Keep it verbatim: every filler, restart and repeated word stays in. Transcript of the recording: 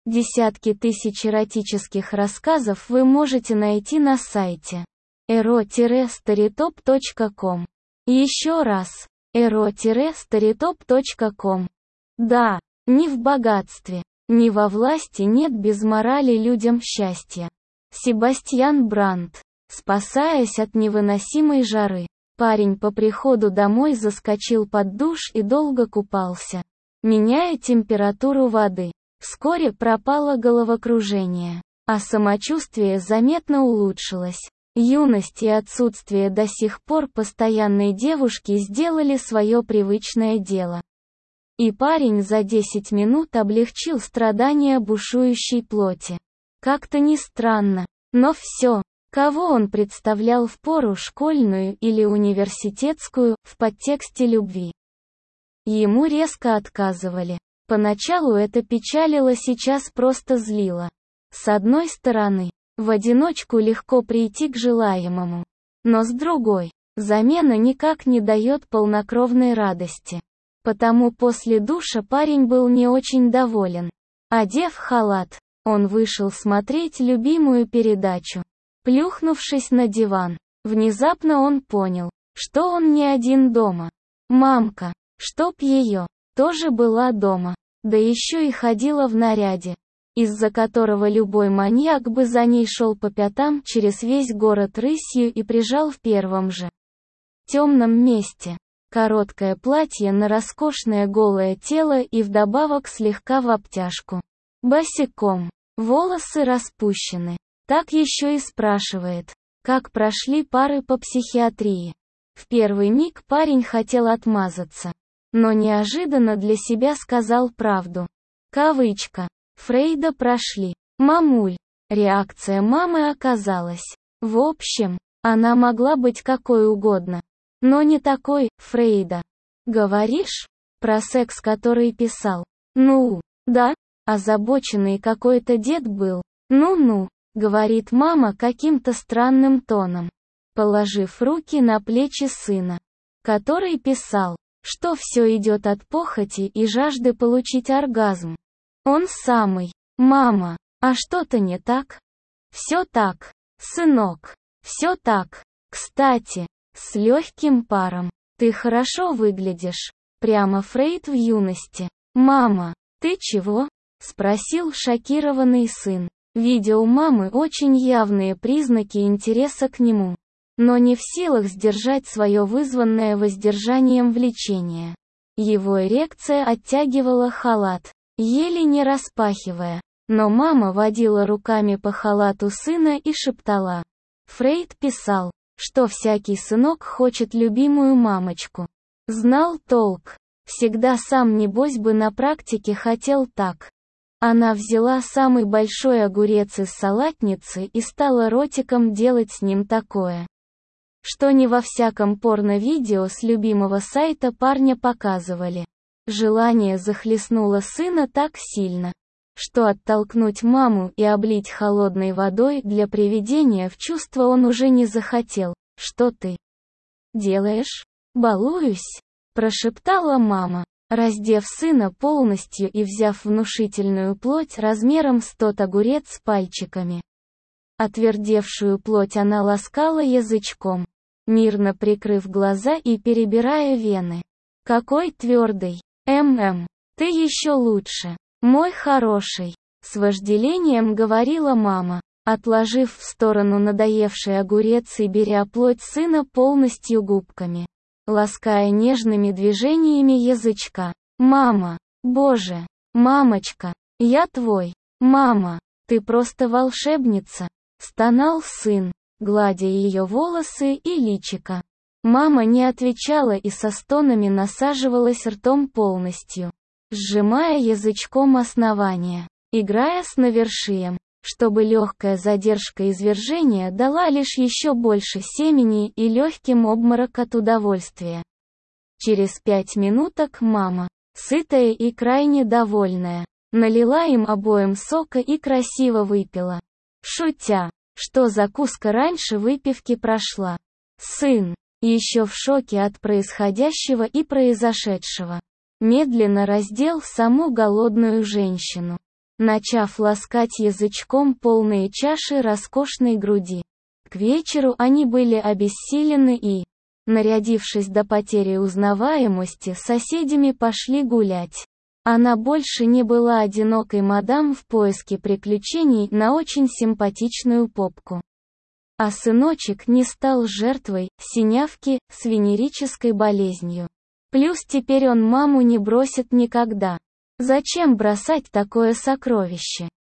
Десятки тысяч эротических рассказов вы можете найти на сайте эро старитоп точка ком. Еще раз, эро старитоп точка ком. Да, ни в богатстве, ни во власти нет без морали людям счастья. Себастьян Брандт. Спасаясь от невыносимой жары, парень по приходу домой заскочил под душ и долго купался, меняя температуру воды. Вскоре пропало головокружение, а самочувствие заметно улучшилось. Юность и отсутствие до сих пор постоянной девушки сделали свое привычное дело. И парень за десять минут облегчил страдания бушующей плоти. Как-то не странно, но все, кого он представлял в пору школьную или университетскую, в подтексте любви, ему резко отказывали. Поначалу это печалило, сейчас просто злило. С одной стороны, в одиночку легко прийти к желаемому. Но с другой, замена никак не дает полнокровной радости. Потому после душа парень был не очень доволен. Одев халат, он вышел смотреть любимую передачу. Плюхнувшись на диван, внезапно он понял, что он не один дома. Мамка, чтоб ее, тоже была дома. Да еще и ходила в наряде, из-за которого любой маньяк бы за ней шел по пятам через весь город рысью и прижал в первом же темном месте. Короткое платье на роскошное голое тело и вдобавок слегка в обтяжку. Босиком, волосы распущены. Так еще и спрашивает, как прошли пары по психиатрии. В первый миг парень хотел отмазаться, но неожиданно для себя сказал правду. Кавычка. Фрейда прошли. Мамуль. Реакция мамы оказалась. В общем, она могла быть какой угодно. Но не такой, Фрейда. Говоришь? Про секс, который писал. Ну, да, озабоченный какой-то дед был. Ну-ну, говорит мама каким-то странным тоном, положив руки на плечи сына, который писал, что все идет от похоти и жажды получить оргазм. Он самый. Мама, а что-то не так? Все так, сынок. Все так. Кстати, с легким паром. Ты хорошо выглядишь. Прямо Фрейд в юности. Мама, ты чего? Спросил шокированный сын, видя у мамы очень явные признаки интереса к нему, но не в силах сдержать свое вызванное воздержанием влечение. Его эрекция оттягивала халат, еле не распахивая, но мама водила руками по халату сына и шептала. Фрейд писал, что всякий сынок хочет любимую мамочку. Знал толк. Всегда сам небось бы на практике хотел так. Она взяла самый большой огурец из салатницы и стала ротиком делать с ним такое, что не во всяком порно-видео с любимого сайта парня показывали. Желание захлестнуло сына так сильно, что оттолкнуть маму и облить холодной водой для приведения в чувство он уже не захотел. «Что ты делаешь?» «Балуюсь», — прошептала мама, раздев сына полностью и взяв внушительную плоть размером с тот огурец с пальчиками. Отвердевшую плоть она ласкала язычком, мирно прикрыв глаза и перебирая вены. «Какой твердый! М-м, ты еще лучше, мой хороший!» С вожделением говорила мама, отложив в сторону надоевший огурец и беря плоть сына полностью губками, лаская нежными движениями язычка. «Мама! Боже! Мамочка! Я твой! Мама! Ты просто волшебница!» Стонал сын, гладя ее волосы и личико. Мама не отвечала и со стонами насаживалась ртом полностью, сжимая язычком основание, играя с навершием, чтобы легкая задержка извержения дала лишь еще больше семени и легким обморок от удовольствия. Через пять минуток мама, сытая и крайне довольная, налила им обоим сока и красиво выпила, шутя, что закуска раньше выпивки прошла. Сын, еще в шоке от происходящего и произошедшего, медленно раздел саму голодную женщину. начав ласкать язычком полные чаши роскошной груди. К вечеру они были обессилены и, нарядившись до потери узнаваемости, соседями пошли гулять. Она больше не была одинокой мадам в поиске приключений на очень симпатичную попку. А сыночек не стал жертвой синявки с венерической болезнью. Плюс теперь он маму не бросит никогда. Зачем бросать такое сокровище?